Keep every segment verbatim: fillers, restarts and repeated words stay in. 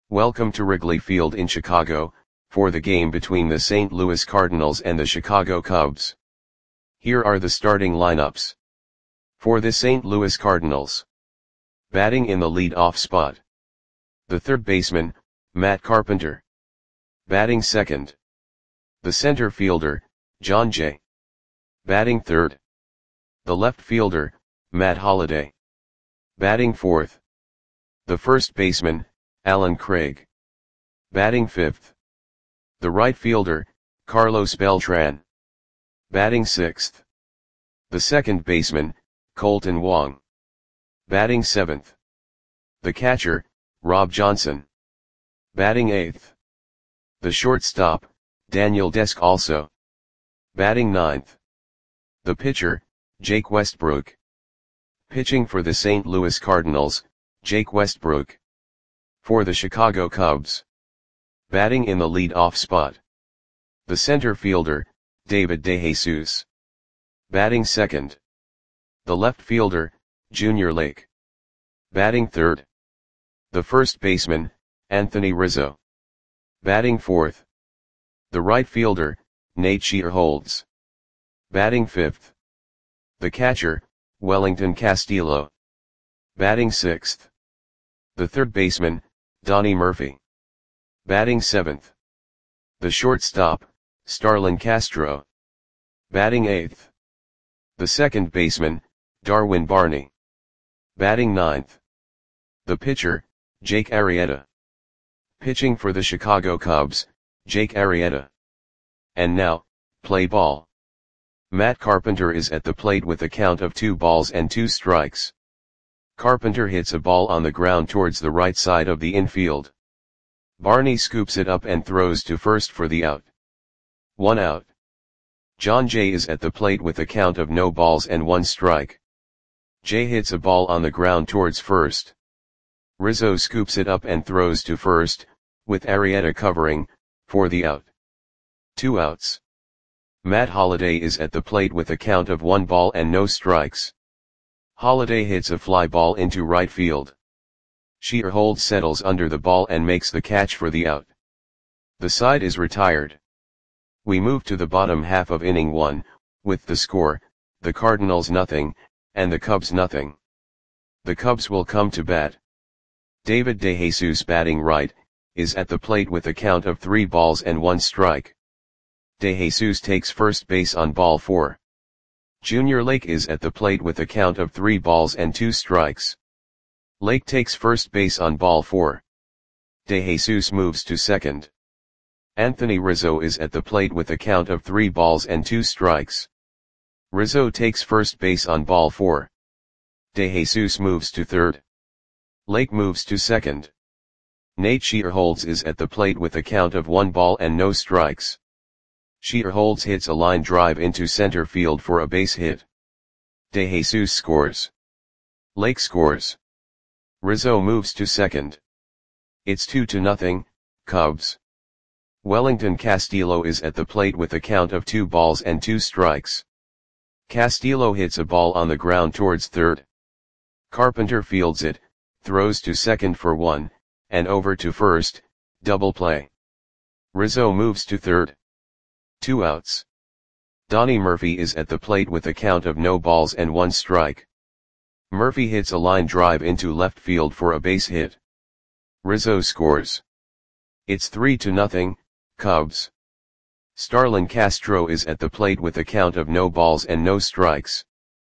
Welcome to Wrigley Field in Chicago, for the game between the Saint Louis Cardinals and the Chicago Cubs. Here are the starting lineups. For the Saint Louis Cardinals. Batting in the lead-off spot. The third baseman, Matt Carpenter. Batting second. The center fielder, Jon Jay. Batting third. The left fielder, Matt Holliday. Batting fourth. The first baseman, Allen Craig. Batting fifth. The right fielder, Carlos Beltran. Batting sixth. The second baseman, Kolten Wong. Batting seventh. The catcher, Rob Johnson. Batting eighth. The shortstop, Daniel Descalso. Batting ninth. The pitcher, Jake Westbrook. Pitching for the Saint Louis Cardinals, Jake Westbrook. For the Chicago Cubs. Batting in the lead-off spot. The center fielder, David DeJesus. Batting second. The left fielder, Junior Lake. Batting third. The first baseman, Anthony Rizzo. Batting fourth. The right fielder, Nate Shearholtz. Batting fifth. The catcher, Wellington Castillo. Batting sixth. The third baseman, Donnie Murphy. Batting seventh. The shortstop, Starlin Castro. Batting eighth. The second baseman, Darwin Barney. Batting ninth. The pitcher, Jake Arrieta. Pitching for the Chicago Cubs, Jake Arrieta. And now, play ball. Matt Carpenter is at the plate with a count of two balls and two strikes. Carpenter hits a ball on the ground towards the right side of the infield. Barney scoops it up and throws to first for the out. One out. Jon Jay is at the plate with a count of no balls and one strike. Jay hits a ball on the ground towards first. Rizzo scoops it up and throws to first, with Arrieta covering, for the out. Two outs. Matt Holliday is at the plate with a count of one ball and no strikes. Holliday hits a fly ball into right field. Shearholtz settles under the ball and makes the catch for the out. The side is retired. We move to the bottom half of inning one, with the score, the Cardinals nothing, and the Cubs nothing. The Cubs will come to bat. David DeJesus, batting right, is at the plate with a count of three balls and one strike. DeJesus takes first base on ball four. Junior Lake is at the plate with a count of three balls and two strikes. Lake takes first base on ball four. DeJesus moves to second. Anthony Rizzo is at the plate with a count of three balls and two strikes. Rizzo takes first base on ball four. DeJesus moves to third. Lake moves to second. Nate Shearholtz is at the plate with a count of one ball and no strikes. Shearholtz hits a line drive into center field for a base hit. DeJesus scores. Lake scores. Rizzo moves to second. It's two to nothing, Cubs. Wellington Castillo is at the plate with a count of two balls and two strikes. Castillo hits a ball on the ground towards third. Carpenter fields it, throws to second for one, and over to first, double play. Rizzo moves to third. Two outs. Donnie Murphy is at the plate with a count of no balls and one strike. Murphy hits a line drive into left field for a base hit. Rizzo scores. It's three to nothing, Cubs. Starlin Castro is at the plate with a count of no balls and no strikes.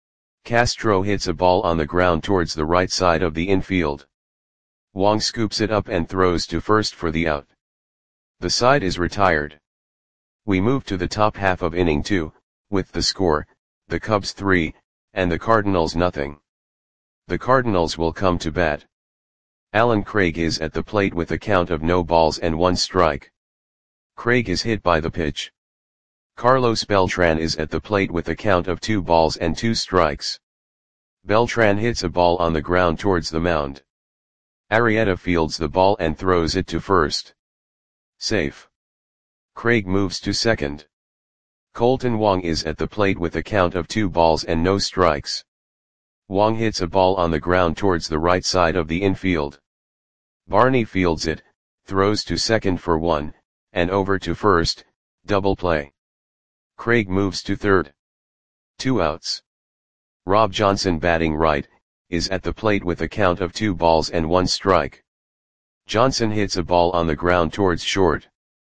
Castro hits a ball on the ground towards the right side of the infield. Wong scoops it up and throws to first for the out. The side is retired. We move to the top half of inning two, with the score, the Cubs three, and the Cardinals nothing. The Cardinals will come to bat. Allen Craig is at the plate with a count of no balls and one strike. Craig is hit by the pitch. Carlos Beltran is at the plate with a count of two balls and two strikes. Beltran hits a ball on the ground towards the mound. Arrieta fields the ball and throws it to first. Safe. Craig moves to second. Kolten Wong is at the plate with a count of two balls and no strikes. Wong hits a ball on the ground towards the right side of the infield. Barney fields it, throws to second for one, and over to first, double play. Craig moves to third. Two outs. Rob Johnson, batting right, is at the plate with a count of two balls and one strike. Johnson hits a ball on the ground towards short.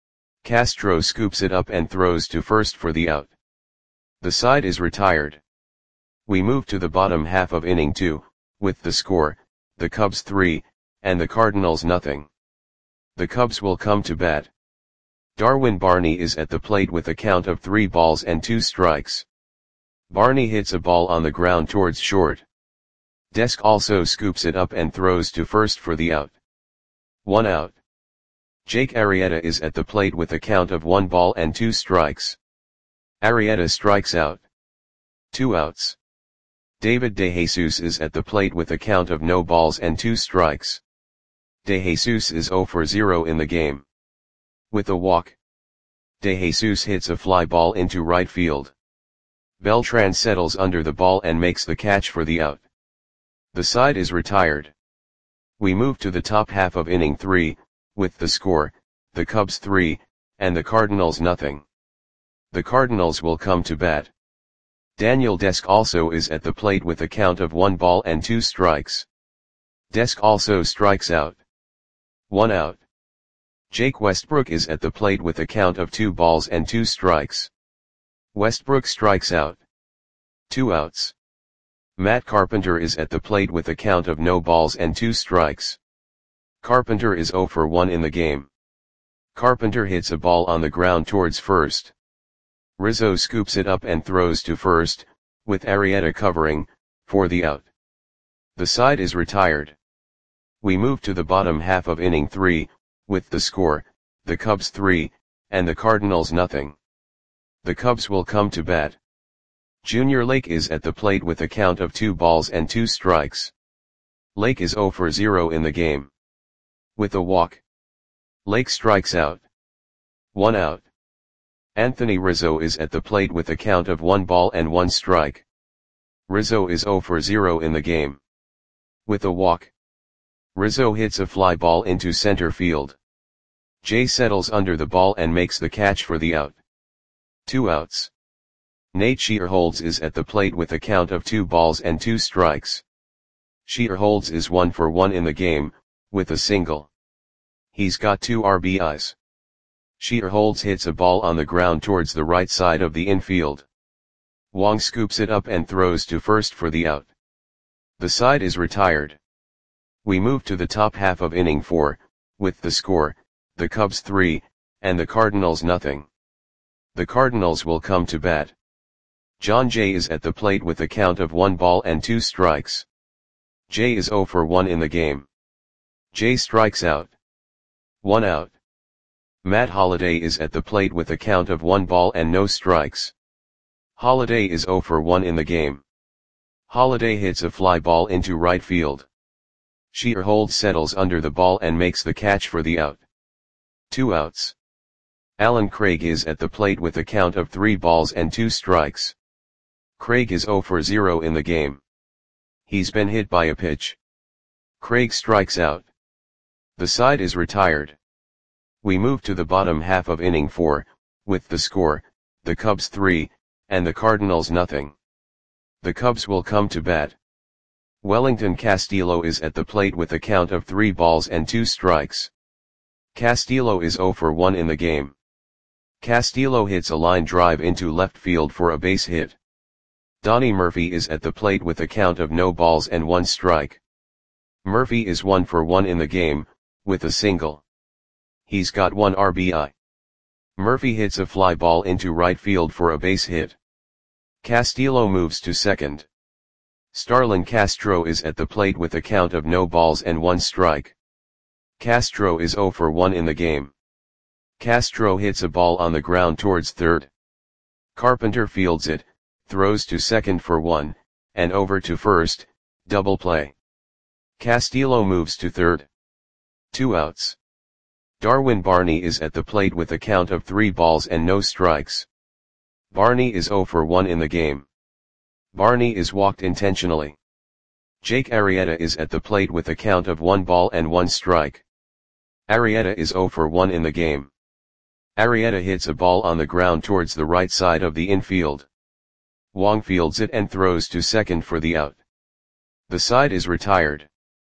Castro scoops it up and throws to first for the out. The side is retired. We move to the bottom half of inning two, with the score, the Cubs three, and the Cardinals nothing. The Cubs will come to bat. Darwin Barney is at the plate with a count of three balls and two strikes. Barney hits a ball on the ground towards short. Desk also scoops it up and throws to first for the out. One out. Jake Arrieta is at the plate with a count of one ball and two strikes. Arrieta strikes out. Two outs. David DeJesus is at the plate with a count of no balls and two strikes. DeJesus is zero for zero in the game. With a walk, DeJesus hits a fly ball into right field. Beltran settles under the ball and makes the catch for the out. The side is retired. We move to the top half of inning three, with the score, the Cubs three, and the Cardinals nothing. The Cardinals will come to bat. Daniel Desk also is at the plate with a count of one ball and two strikes. Desk also strikes out. One out. Jake Westbrook is at the plate with a count of two balls and two strikes. Westbrook strikes out. Two outs. Matt Carpenter is at the plate with a count of no balls and two strikes. Carpenter is zero for one in the game. Carpenter hits a ball on the ground towards first. Rizzo scoops it up and throws to first, with Arrieta covering, for the out. The side is retired. We move to the bottom half of inning three, with the score, the Cubs three, and the Cardinals nothing. The Cubs will come to bat. Junior Lake is at the plate with a count of two balls and two strikes. Lake is zero for zero in the game. With a walk, Lake strikes out. One out. Anthony Rizzo is at the plate with a count of one ball and one strike. Rizzo is zero for zero in the game. With a walk, Rizzo hits a fly ball into center field. Jay settles under the ball and makes the catch for the out. Two outs. Nate Shearholds is at the plate with a count of two balls and two strikes. Shearholds is one for one in the game, with a single. He's got two R B Is. Shearholds hits a ball on the ground towards the right side of the infield. Wong scoops it up and throws to first for the out. The side is retired. We move to the top half of inning four, with the score, the Cubs three, and the Cardinals nothing. The Cardinals will come to bat. John Jay is at the plate with a count of one ball and two strikes. Jay is zero for one in the game. Jay strikes out. One out. Matt Holliday is at the plate with a count of one ball and no strikes. Holliday is zero for one in the game. Holliday hits a fly ball into right field. Shearholds settles under the ball and makes the catch for the out. Two outs. Alan Craig is at the plate with a count of three balls and two strikes. Craig is zero for zero in the game. He's been hit by a pitch. Craig strikes out. The side is retired. We move to the bottom half of inning four, with the score, the Cubs three, and the Cardinals nothing. The Cubs will come to bat. Wellington Castillo is at the plate with a count of three balls and two strikes. Castillo is zero for one in the game. Castillo hits a line drive into left field for a base hit. Donnie Murphy is at the plate with a count of no balls and one strike. Murphy is one for one in the game, with a single. He's got one R B I. Murphy hits a fly ball into right field for a base hit. Castillo moves to second. Starlin Castro is at the plate with a count of no balls and one strike. Castro is zero for one in the game. Castro hits a ball on the ground towards third. Carpenter fields it, throws to second for one, and over to first, double play. Castillo moves to third. Two outs. Darwin Barney is at the plate with a count of three balls and no strikes. Barney is zero for one in the game. Barney is walked intentionally. Jake Arrieta is at the plate with a count of one ball and one strike. Arrieta is zero for one in the game. Arrieta hits a ball on the ground towards the right side of the infield. Wong fields it and throws to second for the out. The side is retired.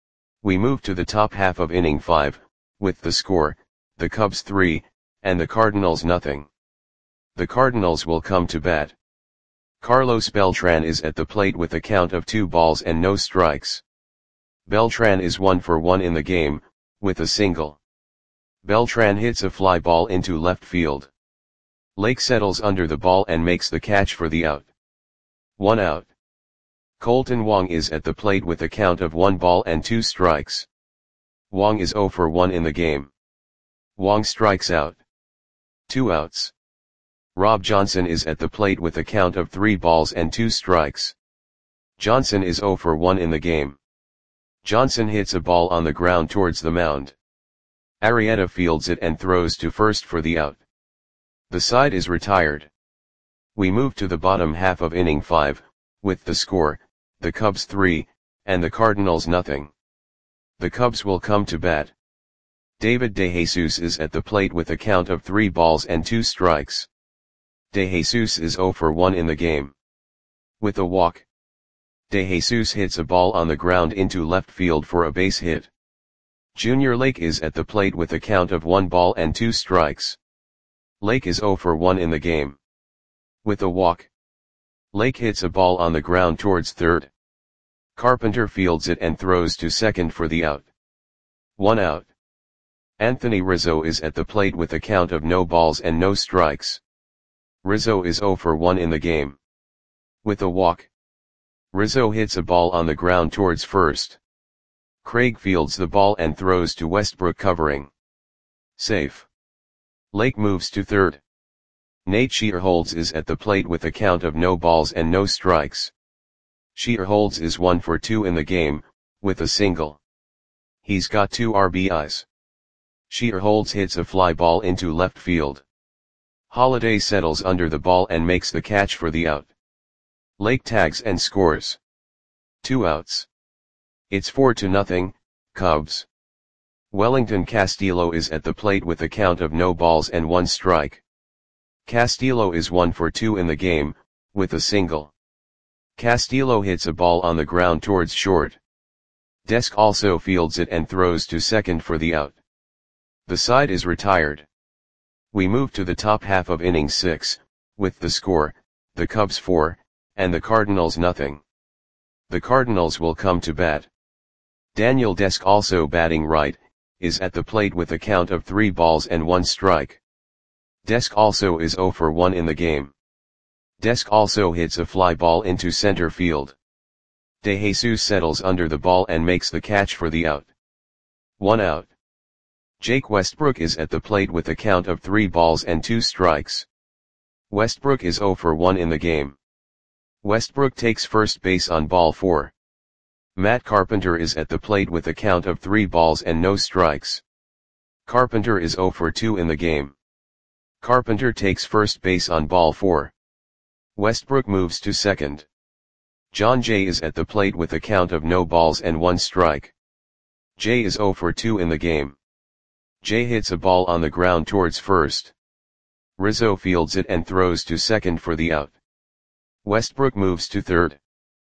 We move to the top half of inning five, with the score, the Cubs three, and the Cardinals nothing. The Cardinals will come to bat. Carlos Beltran is at the plate with a count of two balls and no strikes. Beltran is one for one in the game, with a single. Beltran hits a fly ball into left field. Lake settles under the ball and makes the catch for the out. One out. Colton Wong is at the plate with a count of one ball and two strikes. Wong is zero for one in the game. Wong strikes out. Two outs. Rob Johnson is at the plate with a count of three balls and two strikes. Johnson is zero for one in the game. Johnson hits a ball on the ground towards the mound. Arrieta fields it and throws to first for the out. The side is retired. We move to the bottom half of inning five, with the score, the Cubs three, and the Cardinals nothing. The Cubs will come to bat. David DeJesus is at the plate with a count of three balls and two strikes. DeJesus is zero for one in the game. With a walk. DeJesus hits a ball on the ground into left field for a base hit. Junior Lake is at the plate with a count of one ball and two strikes. Lake is zero for one in the game. With a walk. Lake hits a ball on the ground towards third. Carpenter fields it and throws to second for the out. One out. Anthony Rizzo is at the plate with a count of no balls and no strikes. Rizzo is zero for one in the game. With a walk. Rizzo hits a ball on the ground towards first. Craig fields the ball and throws to Westbrook covering. Safe. Lake moves to third. Nate Shearholds is at the plate with a count of no balls and no strikes. Shearholds is one for two in the game, with a single. He's got two R B Is. Shearholds hits a fly ball into left field. Holiday settles under the ball and makes the catch for the out. Lake tags and scores. Two outs. It's four to nothing, Cubs. Wellington Castillo is at the plate with a count of no balls and one strike. Castillo is one for two in the game, with a single. Castillo hits a ball on the ground towards short. Desk also fields it and throws to second for the out. The side is retired. We move to the top half of inning six, with the score, the Cubs four, and the Cardinals nothing. The Cardinals will come to bat. Daniel Desk, also batting right, is at the plate with a count of three balls and one strike. Desk also is zero for one in the game. Desk also hits a fly ball into center field. DeJesus settles under the ball and makes the catch for the out. One out. Jake Westbrook is at the plate with a count of three balls and two strikes. Westbrook is zero for one in the game. Westbrook takes first base on ball four. Matt Carpenter is at the plate with a count of three balls and no strikes. Carpenter is zero for two in the game. Carpenter takes first base on ball four. Westbrook moves to second. John Jay is at the plate with a count of no balls and one strike. Jay is zero for two in the game. Jay hits a ball on the ground towards first. Rizzo fields it and throws to second for the out. Westbrook moves to third.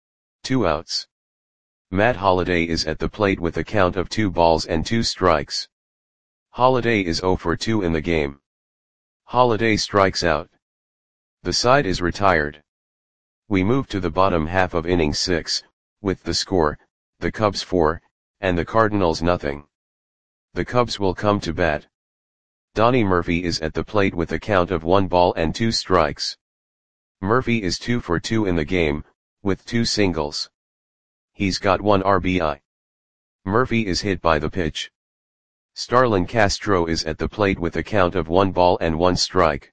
Two outs. Matt Holliday is at the plate with a count of two balls and two strikes. Holliday is zero for two in the game. Holliday strikes out. The side is retired. We move to the bottom half of inning six, with the score, the Cubs four, and the Cardinals nothing. The Cubs will come to bat. Donnie Murphy is at the plate with a count of one ball and two strikes. Murphy is two for two in the game, with two singles. He's got one R B I. Murphy is hit by the pitch. Starlin Castro is at the plate with a count of one ball and one strike.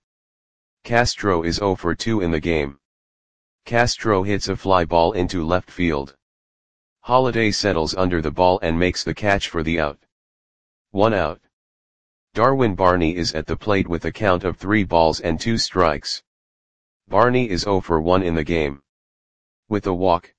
Castro is zero for two in the game. Castro hits a fly ball into left field. Holliday settles under the ball and makes the catch for the out. One out. Darwin Barney is at the plate with a count of three balls and two strikes. Barney is zero for one in the game. With a walk.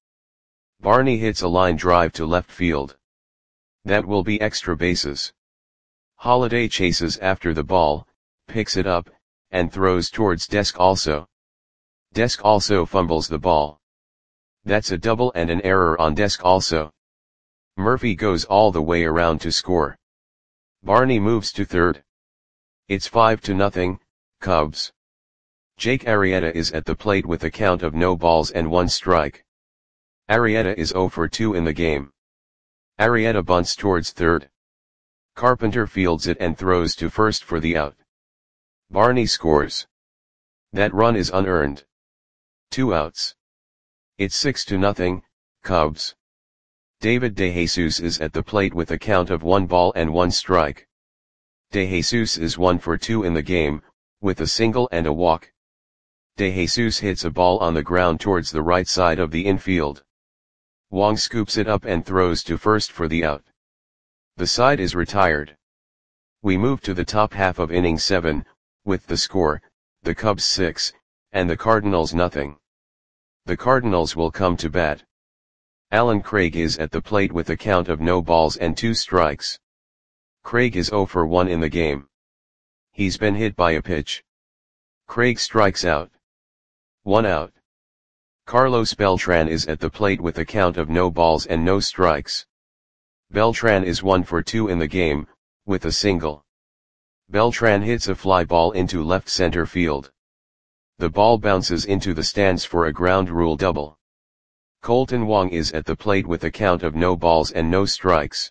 Barney hits a line drive to left field. That will be extra bases. Holiday chases after the ball, picks it up, and throws towards Desk also. Desk also fumbles the ball. That's a double and an error on Desk also. Murphy goes all the way around to score. Barney moves to third. It's five to nothing, Cubs. Jake Arrieta is at the plate with a count of no balls and one strike. Arrieta is zero for two in the game. Arrieta bunts towards third. Carpenter fields it and throws to first for the out. Barney scores. That run is unearned. Two outs. It's six to nothing, Cubs. David DeJesus is at the plate with a count of one ball and one strike. DeJesus is one for two in the game, with a single and a walk. DeJesus hits a ball on the ground towards the right side of the infield. Wong scoops it up and throws to first for the out. The side is retired. We move to the top half of inning seven, with the score, the Cubs six, and the Cardinals nothing. The Cardinals will come to bat. Alan Craig is at the plate with a count of no balls and two strikes. Craig is zero for one in the game. He's been hit by a pitch. Craig strikes out. One out. Carlos Beltran is at the plate with a count of no balls and no strikes. Beltran is one for two in the game, with a single. Beltran hits a fly ball into left center field. The ball bounces into the stands for a ground rule double. Colton Wong is at the plate with a count of no balls and no strikes.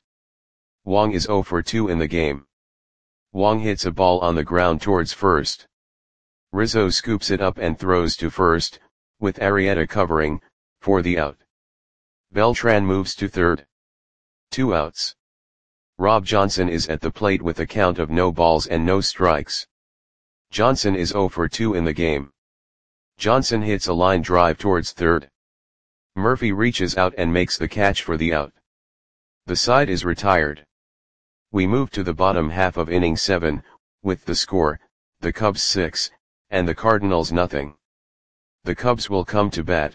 Wong is zero for two in the game. Wong hits a ball on the ground towards first. Rizzo scoops it up and throws to first, with Arrieta covering, for the out. Beltran moves to third. Two outs. Rob Johnson is at the plate with a count of no balls and no strikes. Johnson is zero for two in the game. Johnson hits a line drive towards third. Murphy reaches out and makes the catch for the out. The side is retired. We move to the bottom half of inning seven, with the score, the Cubs six, and the Cardinals nothing. The Cubs will come to bat.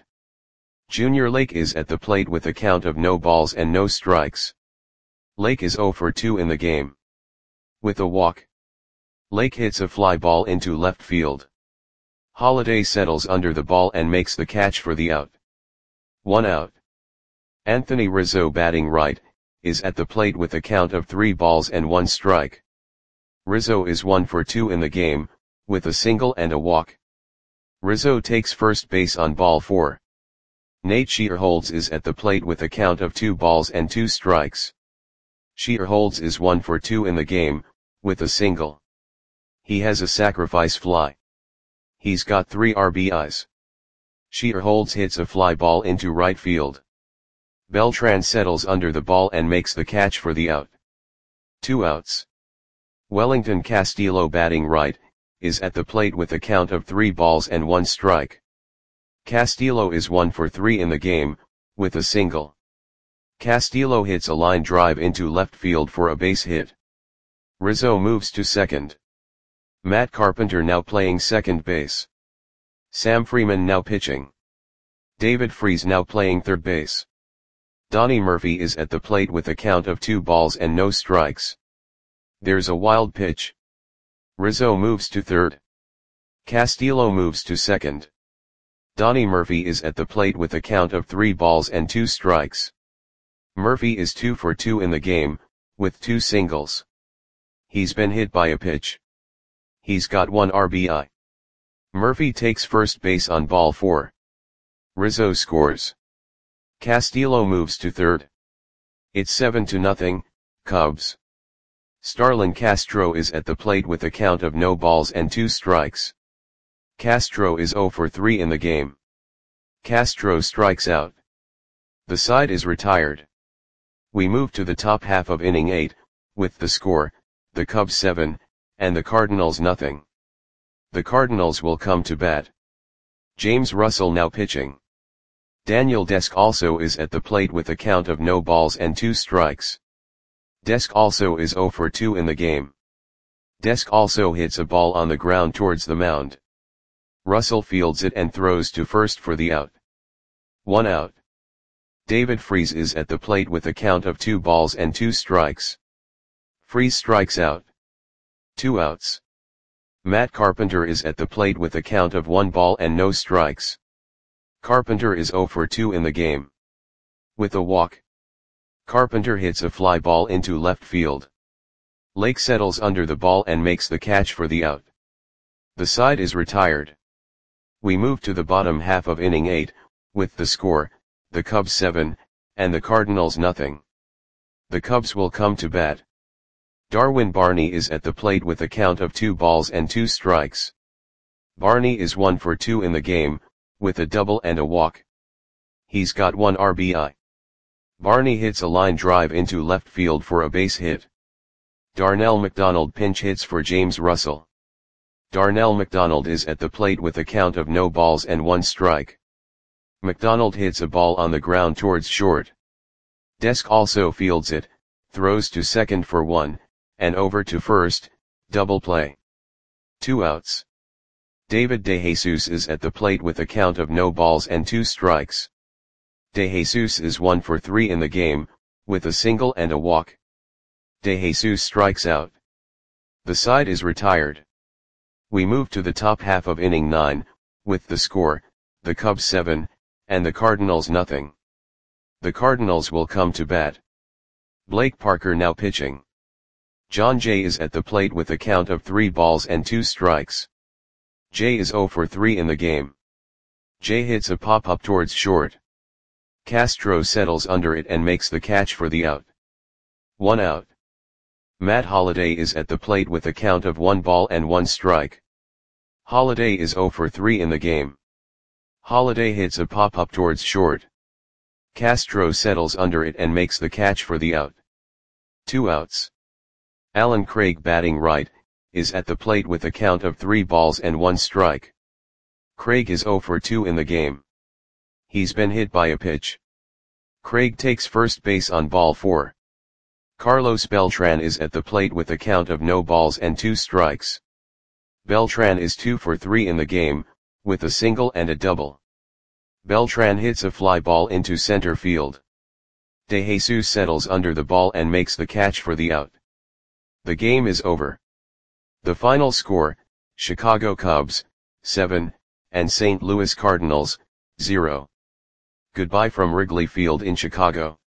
Junior Lake is at the plate with a count of no balls and no strikes. Lake is zero for two in the game. With a walk. Lake hits a fly ball into left field. Holiday settles under the ball and makes the catch for the out. One out. Anthony Rizzo, batting right, is at the plate with a count of three balls and one strike. Rizzo is one for two in the game, with a single and a walk. Rizzo takes first base on ball four. Nate Shearholtz is at the plate with a count of two balls and two strikes. Shearholtz is one for two in the game, with a single. He has a sacrifice fly. He's got three R B Is. Shearholtz hits a fly ball into right field. Beltran settles under the ball and makes the catch for the out. Two outs. Wellington Castillo, batting right, is at the plate with a count of three balls and one strike. Castillo is one for three in the game, with a single. Castillo hits a line drive into left field for a base hit. Rizzo moves to second. Matt Carpenter now playing second base. Sam Freeman now pitching. David Freese now playing third base. Donnie Murphy is at the plate with a count of two balls and no strikes. There's a wild pitch. Rizzo moves to third. Castillo moves to second. Donnie Murphy is at the plate with a count of three balls and two strikes. Murphy is two for two in the game, with two singles. He's been hit by a pitch. He's got one R B I. Murphy takes first base on ball four. Rizzo scores. Castillo moves to third. It's seven to nothing, Cubs. Starlin Castro is at the plate with a count of no balls and two strikes. Castro is zero for three in the game. Castro strikes out. The side is retired. We move to the top half of inning eight, with the score, the Cubs seven, and the Cardinals nothing. The Cardinals will come to bat. James Russell now pitching. Daniel Desk also is at the plate with a count of no balls and two strikes. Desk also is zero for two in the game. Desk also hits a ball on the ground towards the mound. Russell fields it and throws to first for the out. One out. David Freese is at the plate with a count of two balls and two strikes. Freese strikes out. Two outs. Matt Carpenter is at the plate with a count of one ball and no strikes. Carpenter is oh for two in the game. With a walk, Carpenter hits a fly ball into left field. Lake settles under the ball and makes the catch for the out. The side is retired. We move to the bottom half of inning eight, with the score, the Cubs seven, and the Cardinals nothing. The Cubs will come to bat. Darwin Barney is at the plate with a count of two balls and two strikes. Barney is one for two in the game, with a double and a walk. He's got one R B I. Barney hits a line drive into left field for a base hit. Darnell McDonald pinch hits for James Russell. Darnell McDonald is at the plate with a count of no balls and one strike. McDonald hits a ball on the ground towards short. Desk also fields it, throws to second for one, and over to first, double play. Two outs. David DeJesus is at the plate with a count of no balls and two strikes. DeJesus is one for three in the game, with a single and a walk. DeJesus strikes out. The side is retired. We move to the top half of inning nine, with the score, the Cubs seven, and the Cardinals nothing. The Cardinals will come to bat. Blake Parker now pitching. John Jay is at the plate with a count of three balls and two strikes. Jay is oh for three in the game. Jay hits a pop-up towards short. Castro settles under it and makes the catch for the out. One out. Matt Holliday is at the plate with a count of one ball and one strike. Holliday is oh for three in the game. Holliday hits a pop-up towards short. Castro settles under it and makes the catch for the out. Two outs. Alan Craig batting right, is at the plate with a count of three balls and one strike. Craig is oh for two in the game. He's been hit by a pitch. Craig takes first base on ball four. Carlos Beltran is at the plate with a count of no balls and two strikes. Beltran is two for three in the game, with a single and a double. Beltran hits a fly ball into center field. DeJesus settles under the ball and makes the catch for the out. The game is over. The final score, Chicago Cubs, seven, and Saint Louis Cardinals, zero. Goodbye from Wrigley Field in Chicago.